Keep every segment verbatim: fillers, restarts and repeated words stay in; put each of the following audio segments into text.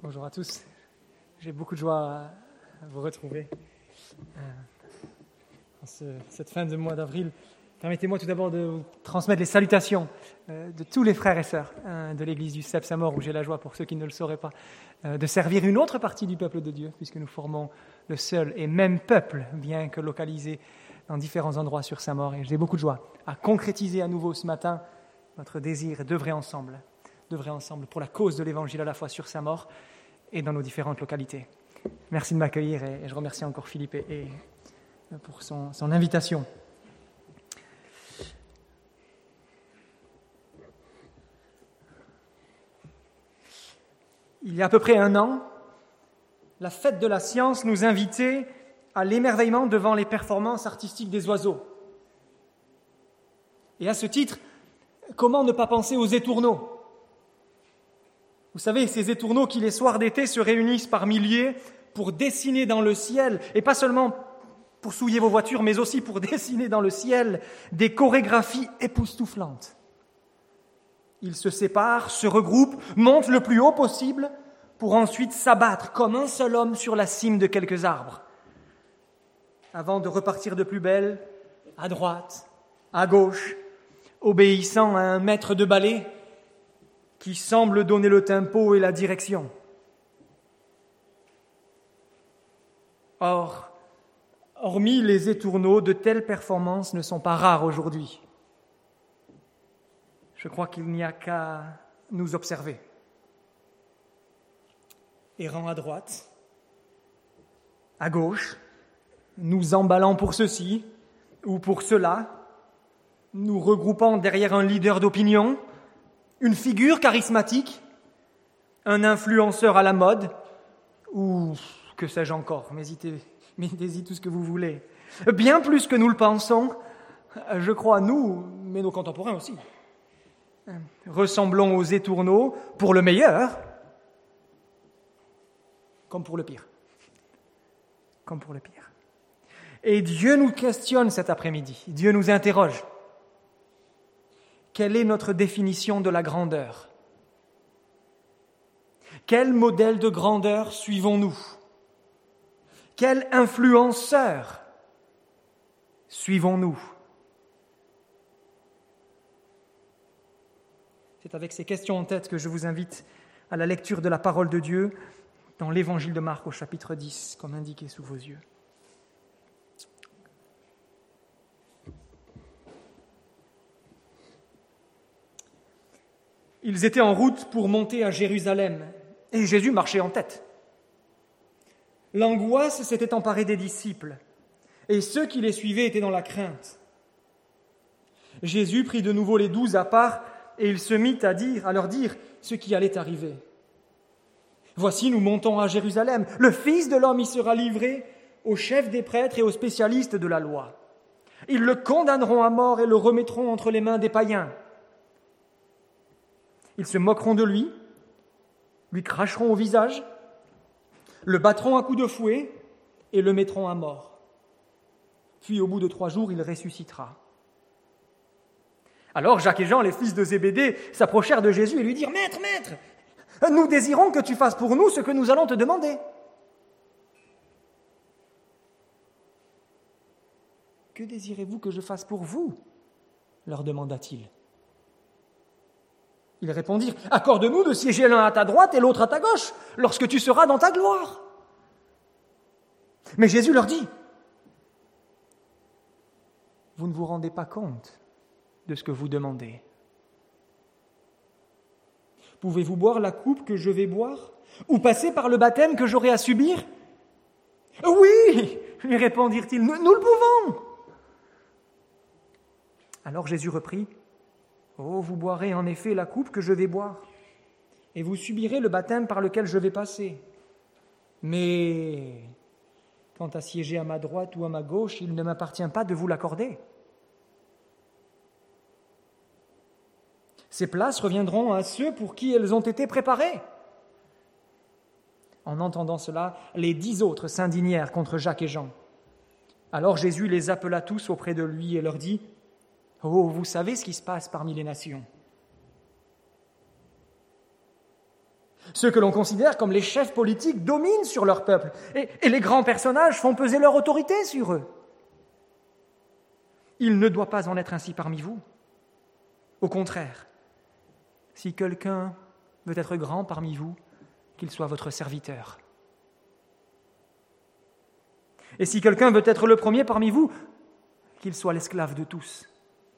Bonjour à tous. J'ai beaucoup de joie à vous retrouver euh, en ce, cette fin de mois d'avril. Permettez-moi tout d'abord de vous transmettre les salutations euh, de tous les frères et sœurs euh, de l'église du Cep Saint-Maur, où j'ai la joie, pour ceux qui ne le sauraient pas, euh, de servir une autre partie du peuple de Dieu, puisque nous formons le seul et même peuple, bien que localisé dans différents endroits sur Saint-Maur. Et j'ai beaucoup de joie à concrétiser à nouveau ce matin notre désir d'œuvrer ensemble, d'œuvrer ensemble pour la cause de l'Évangile à la fois sur Saint-Maur et dans nos différentes localités. Merci de m'accueillir et, et je remercie encore Philippe et, et pour son, son invitation. Il y a à peu près un an, la fête de la science nous invitait à l'émerveillement devant les performances artistiques des oiseaux. Et à ce titre, comment ne pas penser aux étourneaux ? Vous savez, ces étourneaux qui, les soirs d'été, se réunissent par milliers pour dessiner dans le ciel, et pas seulement pour souiller vos voitures, mais aussi pour dessiner dans le ciel des chorégraphies époustouflantes. Ils se séparent, se regroupent, montent le plus haut possible pour ensuite s'abattre comme un seul homme sur la cime de quelques arbres, avant de repartir de plus belle, à droite, à gauche, obéissant à un maître de ballet qui semble donner le tempo et la direction. Or, hormis les étourneaux, de telles performances ne sont pas rares aujourd'hui. Je crois qu'il n'y a qu'à nous observer. Errant à droite, à gauche, nous emballant pour ceci ou pour cela, nous regroupant derrière un leader d'opinion, une figure charismatique, un influenceur à la mode, ou que sais-je encore, mettez-y tout ce que vous voulez. Bien plus que nous le pensons, je crois, nous, mais nos contemporains aussi. Ressemblons aux étourneaux pour le meilleur, comme pour le pire. Comme pour le pire. Et Dieu nous questionne cet après-midi, Dieu nous interroge. Quelle est notre définition de la grandeur ? Quel modèle de grandeur suivons-nous ? Quel influenceur suivons-nous ? C'est avec ces questions en tête que je vous invite à la lecture de la parole de Dieu dans l'Évangile de Marc au chapitre dix, comme indiqué sous vos yeux. Ils étaient en route pour monter à Jérusalem, et Jésus marchait en tête. L'angoisse s'était emparée des disciples, et ceux qui les suivaient étaient dans la crainte. Jésus prit de nouveau les douze à part, et il se mit à dire, à leur dire ce qui allait arriver. « Voici, nous montons à Jérusalem. Le Fils de l'homme y sera livré aux chefs des prêtres et aux spécialistes de la loi. Ils le condamneront à mort et le remettront entre les mains des païens. Ils se moqueront de lui, lui cracheront au visage, le battront à coups de fouet et le mettront à mort. Puis au bout de trois jours, il ressuscitera. » Alors Jacques et Jean, les fils de Zébédée, s'approchèrent de Jésus et lui dirent « Maître, maître, nous désirons que tu fasses pour nous ce que nous allons te demander. » « Que désirez-vous que je fasse pour vous ?» leur demanda-t-il. Ils répondirent « Accorde-nous de siéger l'un à ta droite et l'autre à ta gauche, lorsque tu seras dans ta gloire. » Mais Jésus leur dit « Vous ne vous rendez pas compte de ce que vous demandez. Pouvez-vous boire la coupe que je vais boire, ou passer par le baptême que j'aurai à subir ? » ?»« Oui, lui répondirent-ils, nous, nous le pouvons. » Alors Jésus reprit, « Oh, vous boirez en effet la coupe que je vais boire, et vous subirez le baptême par lequel je vais passer. Mais quant à siéger à ma droite ou à ma gauche, il ne m'appartient pas de vous l'accorder. Ces places reviendront à ceux pour qui elles ont été préparées. » En entendant cela, les dix autres s'indignèrent contre Jacques et Jean. Alors Jésus les appela tous auprès de lui et leur dit « Oh, vous savez ce qui se passe parmi les nations. Ceux que l'on considère comme les chefs politiques dominent sur leur peuple et, et les grands personnages font peser leur autorité sur eux. Il ne doit pas en être ainsi parmi vous. Au contraire, si quelqu'un veut être grand parmi vous, qu'il soit votre serviteur. Et si quelqu'un veut être le premier parmi vous, qu'il soit l'esclave de tous.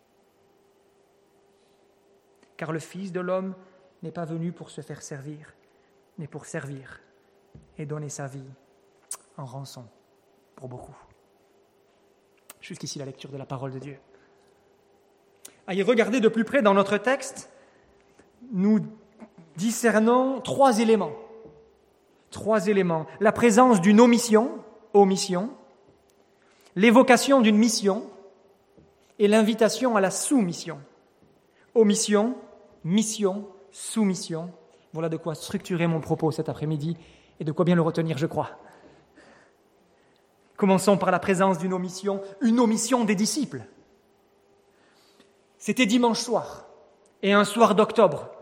Car le Fils de l'homme n'est pas venu pour se faire servir, mais pour servir et donner sa vie en rançon pour beaucoup. Jusqu'ici la lecture de la parole de Dieu. À y regarder de plus près dans notre texte, nous discernons trois éléments. Trois éléments. La présence d'une omission, omission, l'évocation d'une mission et l'invitation à la soumission. Omission, mission, soumission. Voilà de quoi structurer mon propos cet après-midi et de quoi bien le retenir, je crois. Commençons par la présence d'une omission, une omission des disciples. C'était dimanche soir et un soir d'octobre.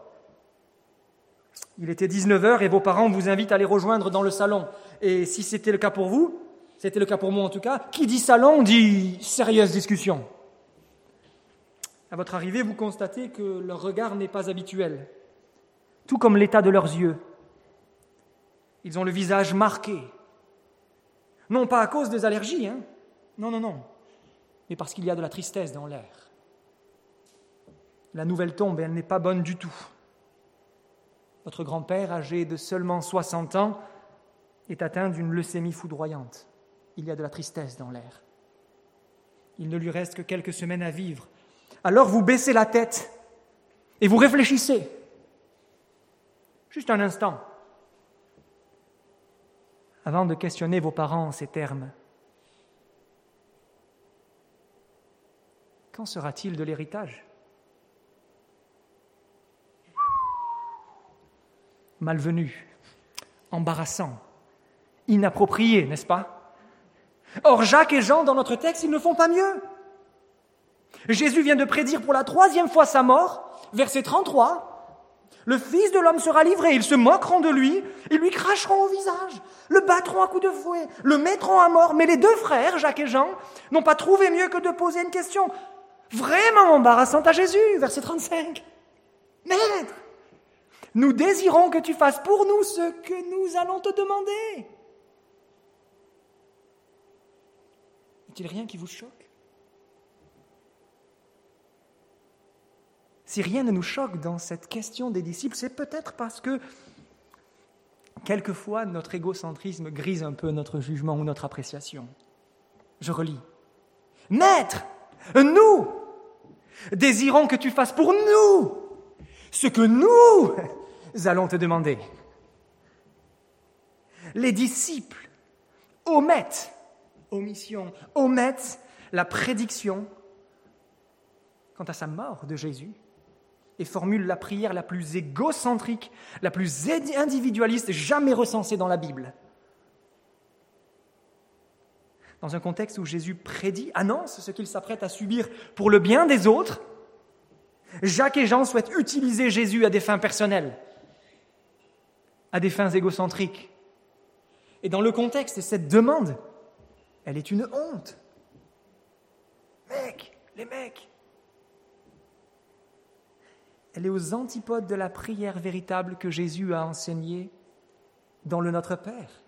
Il était dix-neuf heures et vos parents vous invitent à les rejoindre dans le salon. Et si c'était le cas pour vous, c'était le cas pour moi en tout cas, qui dit salon dit sérieuse discussion. À votre arrivée, vous constatez que leur regard n'est pas habituel, tout comme l'état de leurs yeux. Ils ont le visage marqué. Non pas à cause des allergies, hein. Non, non, non, mais parce qu'il y a de la tristesse dans l'air. La nouvelle tombe et elle n'est pas bonne du tout. Votre grand-père, âgé de seulement soixante ans, est atteint d'une leucémie foudroyante. Il y a de la tristesse dans l'air. Il ne lui reste que quelques semaines à vivre. Alors vous baissez la tête et vous réfléchissez. Juste un instant. Avant de questionner vos parents en ces termes. Qu'en sera-t-il de l'héritage ? Malvenu, embarrassant, inapproprié, n'est-ce pas ? Or, Jacques et Jean, dans notre texte, ils ne font pas mieux. Jésus vient de prédire pour la troisième fois sa mort, verset trente-trois. Le Fils de l'homme sera livré, ils se moqueront de lui, ils lui cracheront au visage, le battront à coups de fouet, le mettront à mort. Mais les deux frères, Jacques et Jean, n'ont pas trouvé mieux que de poser une question vraiment embarrassante à Jésus, verset trente-cinq. Maître, nous désirons que tu fasses pour nous ce que nous allons te demander. Est-il rien qui vous choque ? Si rien ne nous choque dans cette question des disciples, c'est peut-être parce que quelquefois notre égocentrisme grise un peu notre jugement ou notre appréciation. Je relis. Maître, nous désirons que tu fasses pour nous ce que nous allons te demander. Les disciples omettent, omission, omettent la prédiction quant à sa mort de Jésus et formulent la prière la plus égocentrique, la plus individualiste jamais recensée dans la Bible. Dans un contexte où Jésus prédit, annonce ce qu'il s'apprête à subir pour le bien des autres, Jacques et Jean souhaitent utiliser Jésus à des fins personnelles, à des fins égocentriques. Et dans le contexte, cette demande, elle est une honte. Mec, les mecs, elle est aux antipodes de la prière véritable que Jésus a enseignée dans le Notre Père.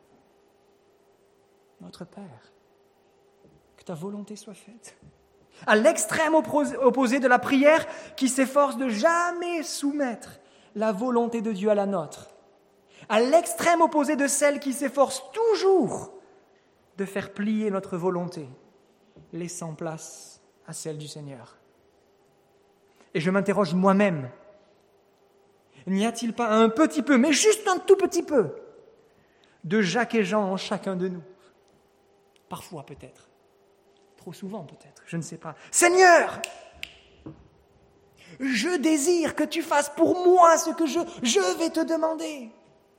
Notre Père, que ta volonté soit faite. À l'extrême opposé de la prière qui s'efforce de jamais soumettre la volonté de Dieu à la nôtre. À l'extrême opposé de celle qui s'efforce toujours de faire plier notre volonté, laissant place à celle du Seigneur. Et je m'interroge moi-même, n'y a-t-il pas un petit peu, mais juste un tout petit peu, de Jacques et Jean en chacun de nous ? Parfois peut-être. Trop souvent peut-être, je ne sais pas. Seigneur, je désire que tu fasses pour moi ce que je, je vais te demander.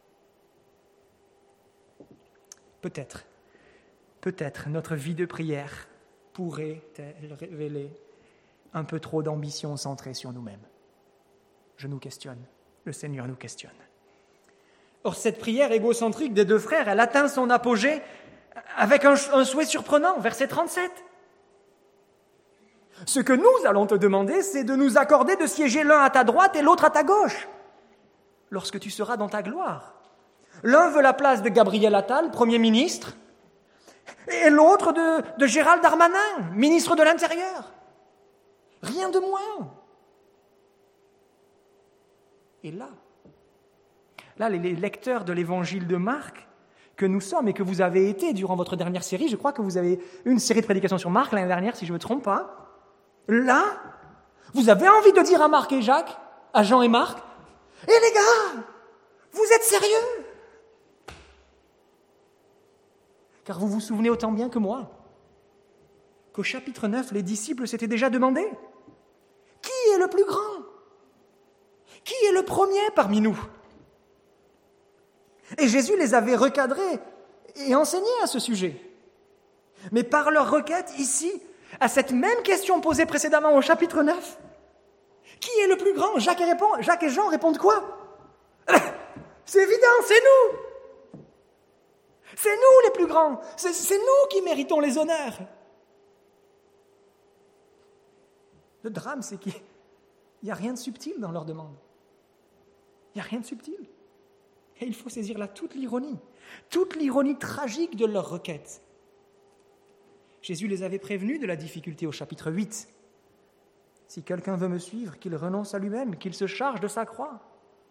Peut-être, peut-être notre vie de prière pourrait-elle révéler un peu trop d'ambition centrée sur nous-mêmes. Je nous questionne, le Seigneur nous questionne. Or, cette prière égocentrique des deux frères, elle atteint son apogée avec un, un souhait surprenant, verset trente-sept. Ce que nous allons te demander, c'est de nous accorder de siéger l'un à ta droite et l'autre à ta gauche, lorsque tu seras dans ta gloire. L'un veut la place de Gabriel Attal, Premier ministre, et l'autre de, de Gérald Darmanin, ministre de l'Intérieur. Rien de moins. Et là, là, les lecteurs de l'évangile de Marc, que nous sommes et que vous avez été durant votre dernière série, je crois que vous avez une série de prédications sur Marc l'année dernière, si je ne me trompe pas, là, vous avez envie de dire à Marc et Jacques, à Jean et Marc, « Eh les gars, vous êtes sérieux ?» Car vous vous souvenez autant bien que moi qu'au chapitre neuf, les disciples s'étaient déjà demandé « Qui est le plus grand ? Qui est le premier parmi nous ?» Et Jésus les avait recadrés et enseignés à ce sujet. Mais par leur requête ici, à cette même question posée précédemment au chapitre neuf, qui est le plus grand ? Jacques et, répond, Jacques et Jean répondent quoi ? C'est évident, c'est nous. C'est nous les plus grands. C'est, c'est nous qui méritons les honneurs. Le drame, c'est qu'il n'y a rien de subtil dans leur demande. Il n'y a rien de subtil. Et il faut saisir là toute l'ironie, toute l'ironie tragique de leur requête. Jésus les avait prévenus de la difficulté au chapitre huit. Si quelqu'un veut me suivre, qu'il renonce à lui-même, qu'il se charge de sa croix.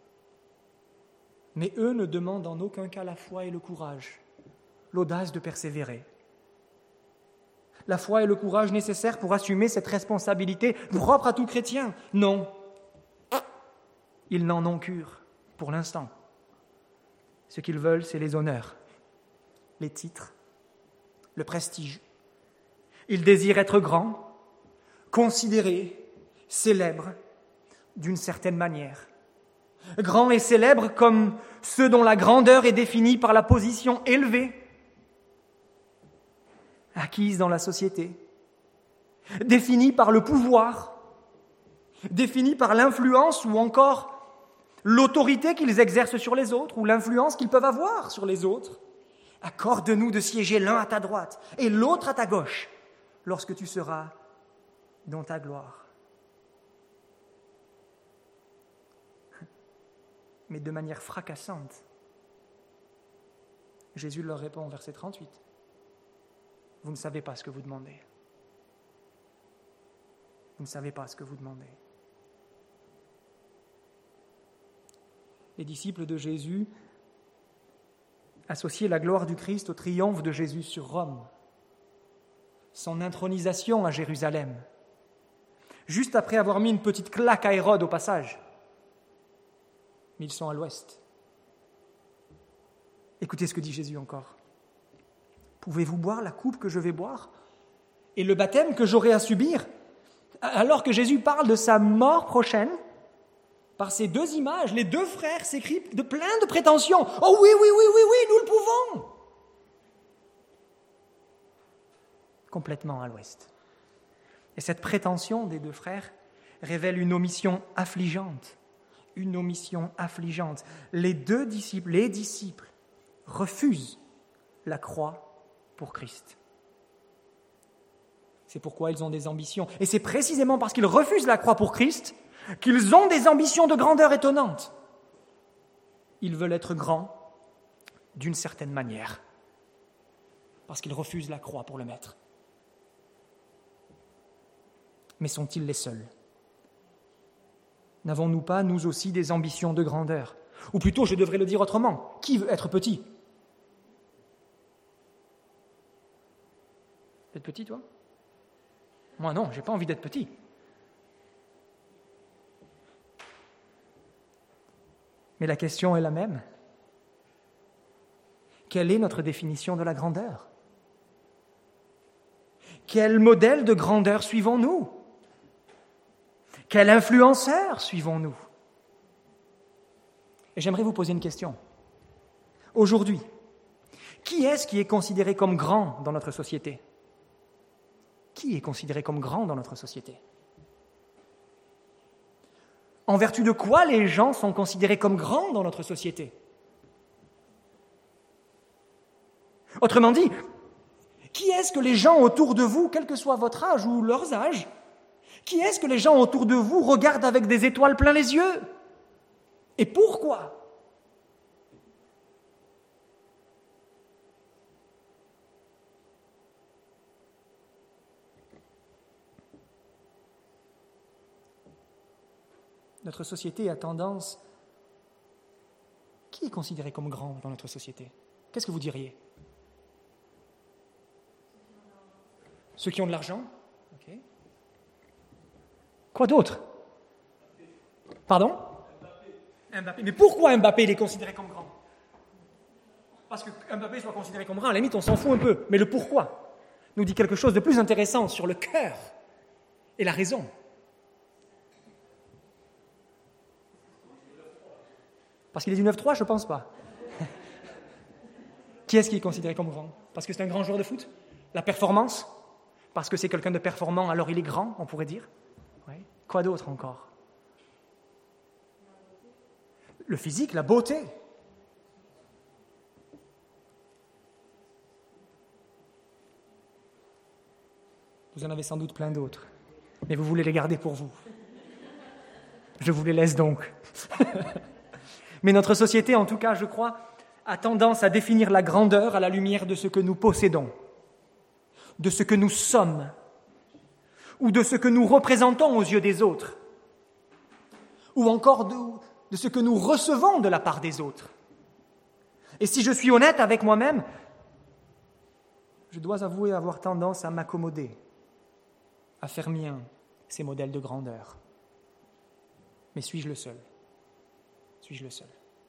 Mais eux ne demandent en aucun cas la foi et le courage, l'audace de persévérer. La foi et le courage nécessaires pour assumer cette responsabilité propre à tout chrétien. Non, ils n'en ont cure pour l'instant. Ce qu'ils veulent, c'est les honneurs, les titres, le prestige. Ils désirent être grands, considérés, célèbres, d'une certaine manière. Grands et célèbres comme ceux dont la grandeur est définie par la position élevée, acquise dans la société, définie par le pouvoir, définie par l'influence ou encore l'autorité qu'ils exercent sur les autres ou l'influence qu'ils peuvent avoir sur les autres. Accorde-nous de siéger l'un à ta droite et l'autre à ta gauche lorsque tu seras dans ta gloire. Mais de manière fracassante, Jésus leur répond au verset trente-huit. Vous ne savez pas ce que vous demandez. Vous ne savez pas ce que vous demandez. Les disciples de Jésus associaient la gloire du Christ au triomphe de Jésus sur Rome, son intronisation à Jérusalem, juste après avoir mis une petite claque à Hérode au passage. Mais ils sont à l'ouest. Écoutez ce que dit Jésus encore. Pouvez-vous boire la coupe que je vais boire et le baptême que j'aurai à subir ? Alors que Jésus parle de sa mort prochaine, par ces deux images, les deux frères s'écrient de plein de prétentions. Oh oui, oui, oui, oui, oui, nous le pouvons. Complètement à l'ouest. Et cette prétention des deux frères révèle une omission affligeante. Une omission affligeante. Les deux disciples, les disciples, refusent la croix pour Christ. C'est pourquoi ils ont des ambitions. Et c'est précisément parce qu'ils refusent la croix pour Christ qu'ils ont des ambitions de grandeur étonnantes. Ils veulent être grands d'une certaine manière, parce qu'ils refusent la croix pour le mettre. Mais sont-ils les seuls ? N'avons-nous pas, nous aussi, des ambitions de grandeur ? Ou plutôt, je devrais le dire autrement, qui veut être petit ? D'être petit, toi ? Moi, non, j'ai pas envie d'être petit. Mais la question est la même. Quelle est notre définition de la grandeur ? Quel modèle de grandeur suivons-nous ? Quel influenceur suivons-nous ? Et j'aimerais vous poser une question. Aujourd'hui, qui est-ce qui est considéré comme grand dans notre société ? Qui est considéré comme grand dans notre société ? En vertu de quoi les gens sont considérés comme grands dans notre société ? Autrement dit, qui est-ce que les gens autour de vous, quel que soit votre âge ou leurs âges, qui est-ce que les gens autour de vous regardent avec des étoiles plein les yeux? Et pourquoi? Notre société a tendance... Qui est considéré comme grand dans notre société? Qu'est-ce que vous diriez? Ceux qui ont de l'argent? Okay. Quoi d'autre? Pardon? Mbappé. Mbappé. Mais pourquoi Mbappé il est considéré comme grand? Parce que Mbappé soit considéré comme grand, à la limite on s'en fout un peu. Mais le pourquoi nous dit quelque chose de plus intéressant sur le cœur et la raison. Parce qu'il est du neuf trois, je ne pense pas. Qui est-ce qui est considéré comme grand? Parce que c'est un grand joueur de foot? La performance? Parce que c'est quelqu'un de performant, alors il est grand, on pourrait dire. Oui. Quoi d'autre encore? Le physique, la beauté. Vous en avez sans doute plein d'autres, mais vous voulez les garder pour vous. Je vous les laisse donc. Mais notre société, en tout cas, je crois, a tendance à définir la grandeur à la lumière de ce que nous possédons, de ce que nous sommes, ou de ce que nous représentons aux yeux des autres, ou encore de, de ce que nous recevons de la part des autres. Et si je suis honnête avec moi-même, je dois avouer avoir tendance à m'accommoder, à faire mien ces modèles de grandeur. Mais suis-je le seul ? Suis-je le seul?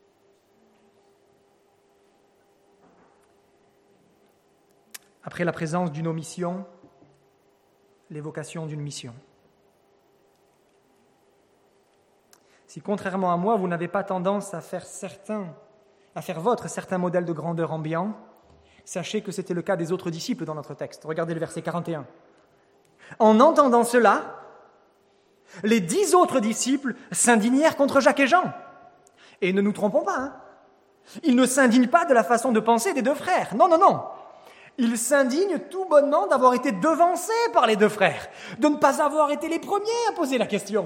Après la présence d'une omission, l'évocation d'une mission. Si, contrairement à moi, vous n'avez pas tendance à faire certains, à faire votre certain modèle de grandeur ambiant, sachez que c'était le cas des autres disciples dans notre texte. Regardez le verset quarante et un. En entendant cela, les dix autres disciples s'indignèrent contre Jacques et Jean. Et ne nous trompons pas, hein. Ils ne s'indignent pas de la façon de penser des deux frères. Non, non, non. Ils s'indignent tout bonnement d'avoir été devancés par les deux frères, de ne pas avoir été les premiers à poser la question.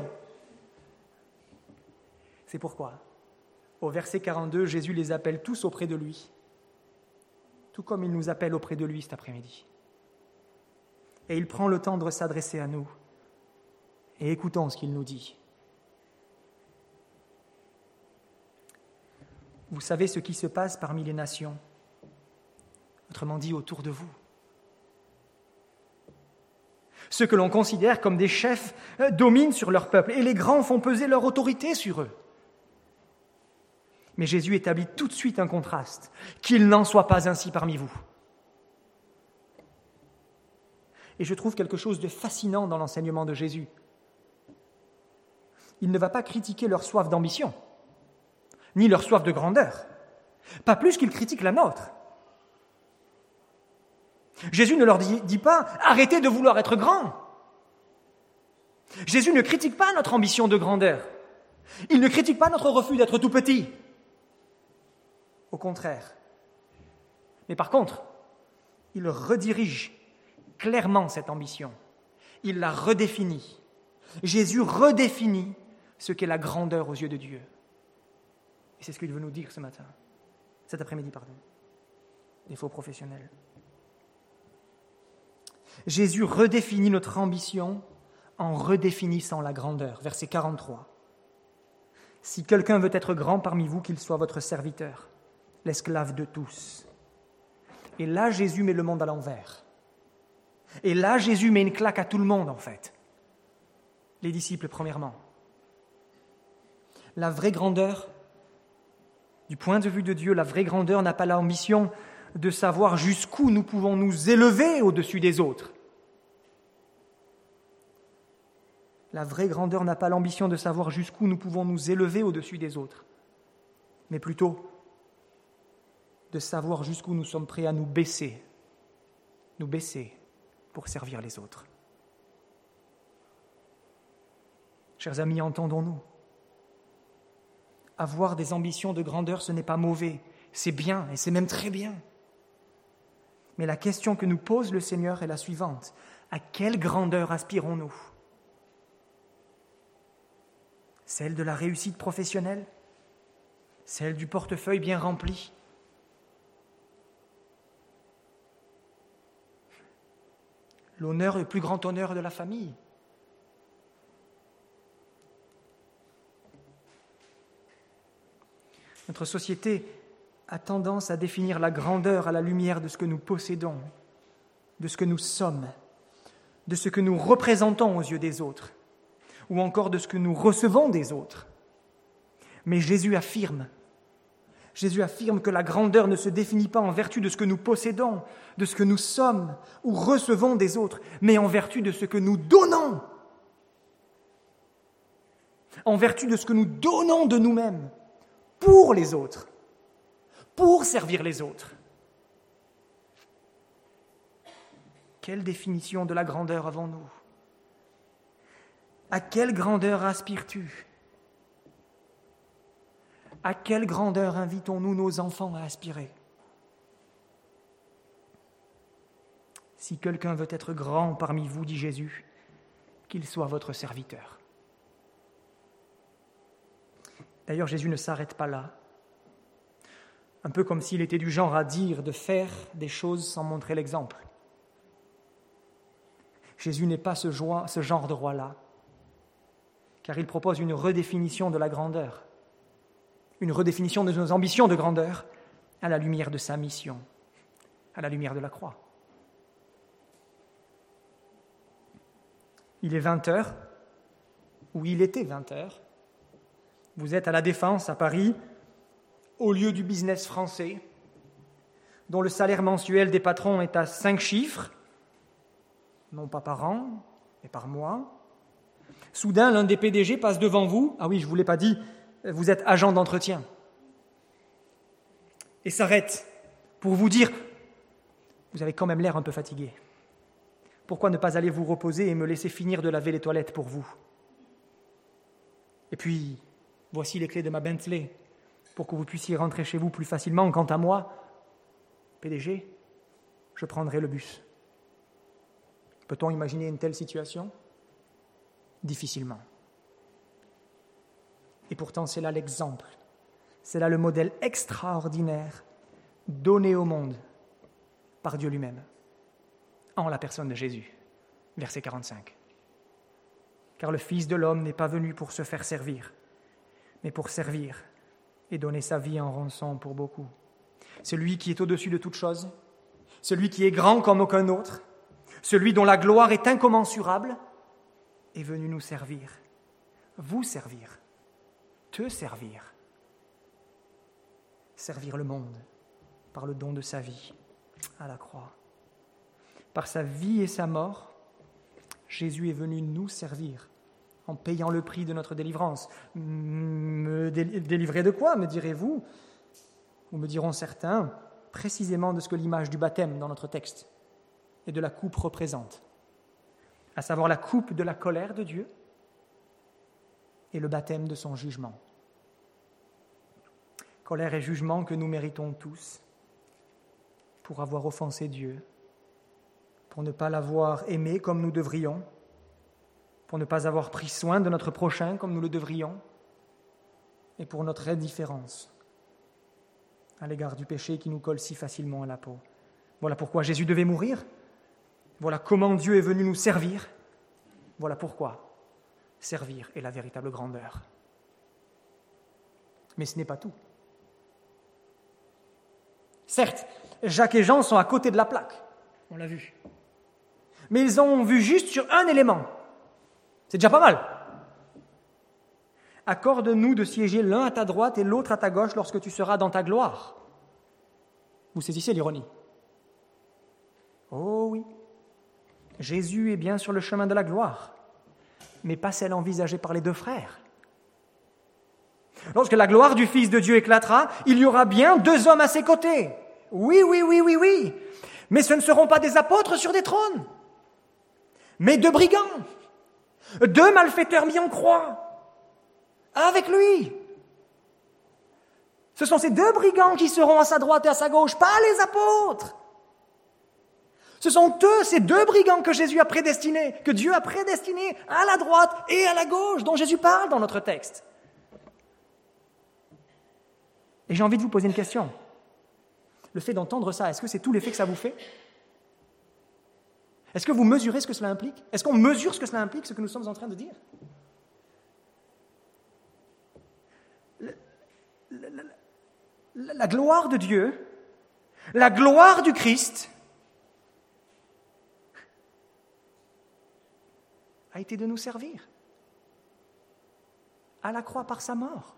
C'est pourquoi, au verset quarante-deux, Jésus les appelle tous auprès de lui, tout comme il nous appelle auprès de lui cet après-midi. Et il prend le temps de s'adresser à nous. Et écoutons ce qu'il nous dit. Vous savez ce qui se passe parmi les nations, autrement dit autour de vous. Ceux que l'on considère comme des chefs dominent sur leur peuple et les grands font peser leur autorité sur eux. Mais Jésus établit tout de suite un contraste, qu'il n'en soit pas ainsi parmi vous. Et je trouve quelque chose de fascinant dans l'enseignement de Jésus. Il ne va pas critiquer leur soif d'ambition, ni leur soif de grandeur, pas plus qu'il critique la nôtre. Jésus ne leur dit, dit pas « arrêtez de vouloir être grand ». Jésus ne critique pas notre ambition de grandeur. Il ne critique pas notre refus d'être tout petit. Au contraire. Mais par contre, il redirige clairement cette ambition. Il la redéfinit. Jésus redéfinit ce qu'est la grandeur aux yeux de Dieu. Et c'est ce qu'il veut nous dire ce matin, cet après-midi, pardon. Des faux professionnels. Jésus redéfinit notre ambition en redéfinissant la grandeur. Verset quarante-trois. Si quelqu'un veut être grand parmi vous, qu'il soit votre serviteur, l'esclave de tous. Et là, Jésus met le monde à l'envers. Et là, Jésus met une claque à tout le monde, en fait. Les disciples, premièrement. La vraie grandeur, du point de vue de Dieu, la vraie grandeur n'a pas l'ambition de savoir jusqu'où nous pouvons nous élever au-dessus des autres. La vraie grandeur n'a pas l'ambition de savoir jusqu'où nous pouvons nous élever au-dessus des autres, mais plutôt de savoir jusqu'où nous sommes prêts à nous baisser, nous baisser pour servir les autres. Chers amis, entendons-nous. Avoir des ambitions de grandeur, ce n'est pas mauvais, c'est bien et c'est même très bien. Mais la question que nous pose le Seigneur est la suivante. À quelle grandeur aspirons-nous ? Celle de la réussite professionnelle ? Celle du portefeuille bien rempli ? L'honneur, le plus grand honneur de la famille ? Notre société a tendance à définir la grandeur à la lumière de ce que nous possédons, de ce que nous sommes, de ce que nous représentons aux yeux des autres, ou encore de ce que nous recevons des autres. Mais Jésus affirme, Jésus affirme que la grandeur ne se définit pas en vertu de ce que nous possédons, de ce que nous sommes ou recevons des autres, mais en vertu de ce que nous donnons, en vertu de ce que nous donnons de nous-mêmes pour les autres, pour servir les autres. Quelle définition de la grandeur avons-nous ? À quelle grandeur aspires-tu ? À quelle grandeur invitons-nous nos enfants à aspirer ? Si quelqu'un veut être grand parmi vous, dit Jésus, qu'il soit votre serviteur. D'ailleurs, Jésus ne s'arrête pas là. Un peu comme s'il était du genre à dire de faire des choses sans montrer l'exemple. Jésus n'est pas ce genre de roi-là, car il propose une redéfinition de la grandeur, une redéfinition de nos ambitions de grandeur à la lumière de sa mission, à la lumière de la croix. Il est vingt heures, ou il était vingt heures. Vous êtes à La Défense, à Paris, au lieu du business français, dont le salaire mensuel des patrons est à cinq chiffres, non pas par an, mais par mois. Soudain, l'un des P D G passe devant vous. Ah oui, je ne vous l'ai pas dit, vous êtes agent d'entretien. Et s'arrête pour vous dire, vous avez quand même l'air un peu fatigué. Pourquoi ne pas aller vous reposer et me laisser finir de laver les toilettes pour vous ? Et puis, voici les clés de ma Bentley, pour que vous puissiez rentrer chez vous plus facilement. Quant à moi, P D G, je prendrai le bus. Peut-on imaginer une telle situation ? Difficilement. Et pourtant, c'est là l'exemple, c'est là le modèle extraordinaire donné au monde par Dieu lui-même, en la personne de Jésus. Verset quarante-cinq. Car le Fils de l'homme n'est pas venu pour se faire servir, mais pour servir et donner sa vie en rançon pour beaucoup. Celui qui est au-dessus de toute chose, celui qui est grand comme aucun autre, celui dont la gloire est incommensurable, est venu nous servir, vous servir, te servir, servir le monde par le don de sa vie à la croix. Par sa vie et sa mort, Jésus est venu nous servir en payant le prix de notre délivrance. Me délivrer de quoi, me direz-vous ? Ou me diront certains, précisément de ce que l'image du baptême dans notre texte et de la coupe représente, à savoir la coupe de la colère de Dieu et le baptême de son jugement. Colère et jugement que nous méritons tous pour avoir offensé Dieu, pour ne pas l'avoir aimé comme nous devrions, pour ne pas avoir pris soin de notre prochain comme nous le devrions, et pour notre indifférence à l'égard du péché qui nous colle si facilement à la peau. Voilà pourquoi Jésus devait mourir. Voilà comment Dieu est venu nous servir. Voilà pourquoi servir est la véritable grandeur. Mais ce n'est pas tout. Certes, Jacques et Jean sont à côté de la plaque, on l'a vu. Mais ils ont vu juste sur un élément. C'est déjà pas mal. Accorde-nous de siéger l'un à ta droite et l'autre à ta gauche lorsque tu seras dans ta gloire. Vous saisissez l'ironie ? Oh oui, Jésus est bien sur le chemin de la gloire, mais pas celle envisagée par les deux frères. Lorsque la gloire du Fils de Dieu éclatera, il y aura bien deux hommes à ses côtés. Oui, oui, oui, oui, oui. Mais ce ne seront pas des apôtres sur des trônes, mais deux brigands, deux malfaiteurs mis en croix, avec lui. Ce sont ces deux brigands qui seront à sa droite et à sa gauche, pas les apôtres. Ce sont eux, ces deux brigands que Jésus a prédestinés, que Dieu a prédestinés à la droite et à la gauche, dont Jésus parle dans notre texte. Et j'ai envie de vous poser une question. Le fait d'entendre ça, est-ce que c'est tout l'effet que ça vous fait ? Est-ce que vous mesurez ce que cela implique ? Est-ce qu'on mesure ce que cela implique, ce que nous sommes en train de dire ? La, la, la, la gloire de Dieu, la gloire du Christ a été de nous servir à la croix par sa mort.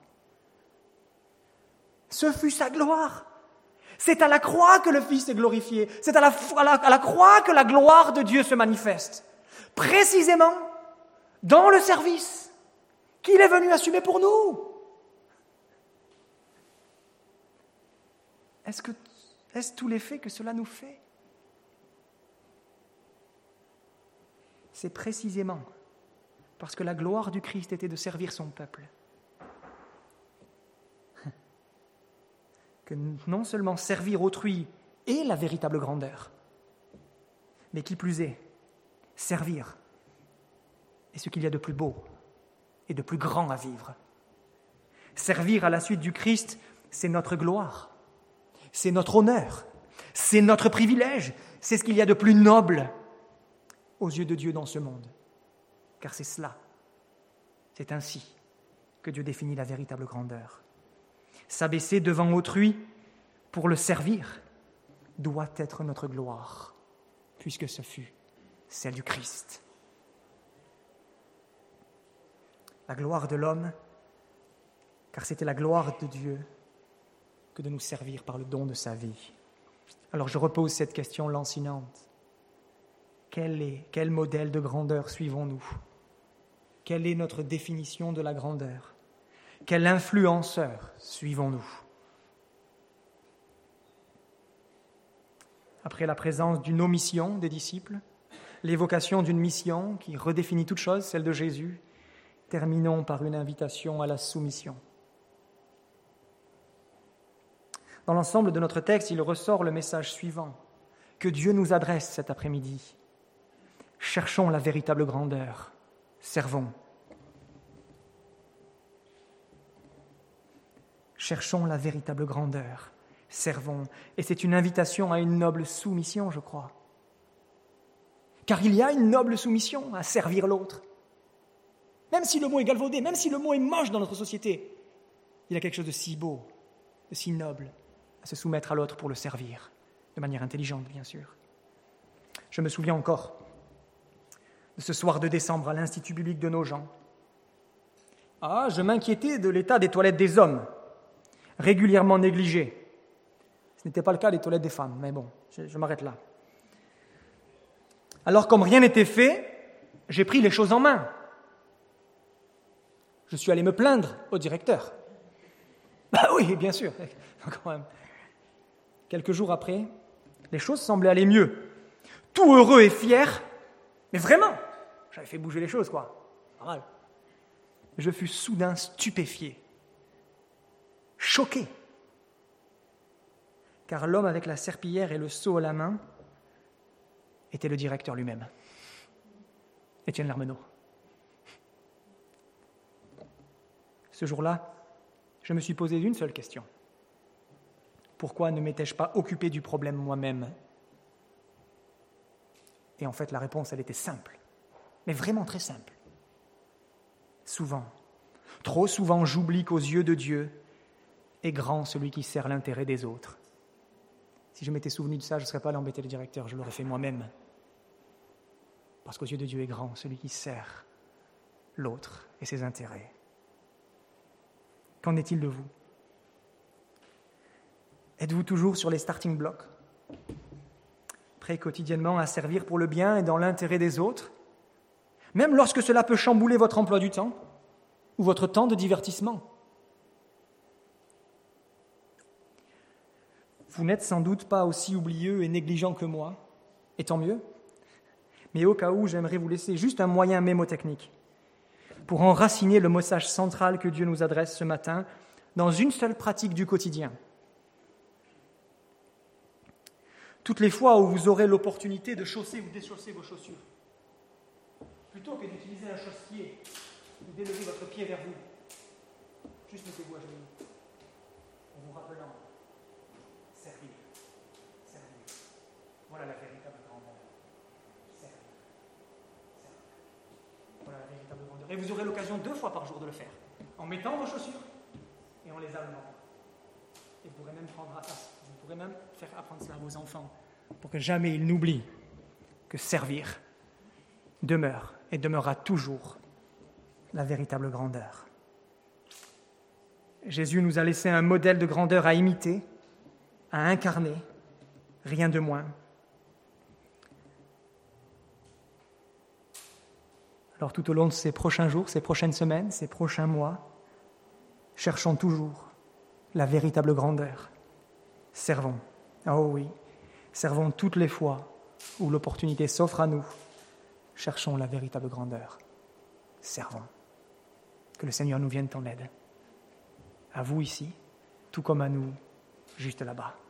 Ce fut sa gloire. C'est à la croix que le Fils est glorifié. C'est à la, à, la, à la croix que la gloire de Dieu se manifeste. Précisément dans le service qu'il est venu assumer pour nous. Est-ce que, est-ce tout l'effet que cela nous fait ? C'est précisément parce que la gloire du Christ était de servir son peuple que non seulement servir autrui est la véritable grandeur, mais qui plus est, servir est ce qu'il y a de plus beau et de plus grand à vivre. Servir à la suite du Christ, c'est notre gloire, c'est notre honneur, c'est notre privilège, c'est ce qu'il y a de plus noble aux yeux de Dieu dans ce monde. Car c'est cela, c'est ainsi que Dieu définit la véritable grandeur. S'abaisser devant autrui pour le servir doit être notre gloire, puisque ce fut celle du Christ. La gloire de l'homme, car c'était la gloire de Dieu que de nous servir par le don de sa vie. Alors je repose cette question lancinante. Quel est, quel modèle de grandeur suivons-nous ? Quelle est notre définition de la grandeur ? Quel influenceur suivons-nous ? Après la présence d'une omission des disciples, l'évocation d'une mission qui redéfinit toute chose, celle de Jésus, terminons par une invitation à la soumission. Dans l'ensemble de notre texte, il ressort le message suivant que Dieu nous adresse cet après-midi. Cherchons la véritable grandeur, servons. Cherchons la véritable grandeur, servons. Et c'est une invitation à une noble soumission, je crois. Car il y a une noble soumission à servir l'autre. Même si le mot est galvaudé, même si le mot est moche dans notre société, il y a quelque chose de si beau, de si noble, à se soumettre à l'autre pour le servir, de manière intelligente, bien sûr. Je me souviens encore de ce soir de décembre à l'Institut biblique de Nogent. Ah, je m'inquiétais de l'état des toilettes des hommes, régulièrement négligées. Ce n'était pas le cas des toilettes des femmes, mais bon, je, je m'arrête là. Alors, comme rien n'était fait, j'ai pris les choses en main. Je suis allé me plaindre au directeur. Bah oui, bien sûr, quand même. Quelques jours après, les choses semblaient aller mieux. Tout heureux et fier, mais vraiment, j'avais fait bouger les choses, quoi. Pas mal. Je fus soudain stupéfié, choqué, car l'homme avec la serpillière et le seau à la main était le directeur lui-même, Étienne Larmenot. Ce jour-là, je me suis posé une seule question. Pourquoi ne m'étais-je pas occupé du problème moi-même ? Et en fait, la réponse, elle était simple, mais vraiment très simple. Souvent, trop souvent, j'oublie qu'aux yeux de Dieu est grand celui qui sert l'intérêt des autres. Si je m'étais souvenu de ça, je ne serais pas allé embêter le directeur, je l'aurais fait moi-même. Parce qu'aux yeux de Dieu est grand celui qui sert l'autre et ses intérêts. Qu'en est-il de vous ? Êtes-vous toujours sur les starting blocks, prêts quotidiennement à servir pour le bien et dans l'intérêt des autres, même lorsque cela peut chambouler votre emploi du temps ou votre temps de divertissement ? Vous n'êtes sans doute pas aussi oublieux et négligent que moi, et tant mieux, mais au cas où, j'aimerais vous laisser juste un moyen mémotechnique pour enraciner le message central que Dieu nous adresse ce matin dans une seule pratique du quotidien. toutes les fois où vous aurez l'opportunité de chausser ou déchausser vos chaussures. Plutôt que d'utiliser un chausse-pied ou d'élever votre pied vers vous, juste mettez-vous à genoux en vous rappelant servir, servir. Voilà la véritable grandeur. Servir, servir. Voilà la véritable grandeur. Et vous aurez l'occasion deux fois par jour de le faire, en mettant vos chaussures et en les allumant. Et vous pourrez même prendre à passe. Vous pourrez même faire apprendre cela à vos enfants pour que jamais ils n'oublient que servir demeure et demeurera toujours la véritable grandeur. Jésus nous a laissé un modèle de grandeur à imiter, à incarner, rien de moins. Alors tout au long de ces prochains jours, ces prochaines semaines, ces prochains mois, cherchons toujours la véritable grandeur. Servons, oh oui, servons toutes les fois où l'opportunité s'offre à nous. Cherchons la véritable grandeur. Servons. Que le Seigneur nous vienne en aide. À vous ici, tout comme à nous, juste là-bas.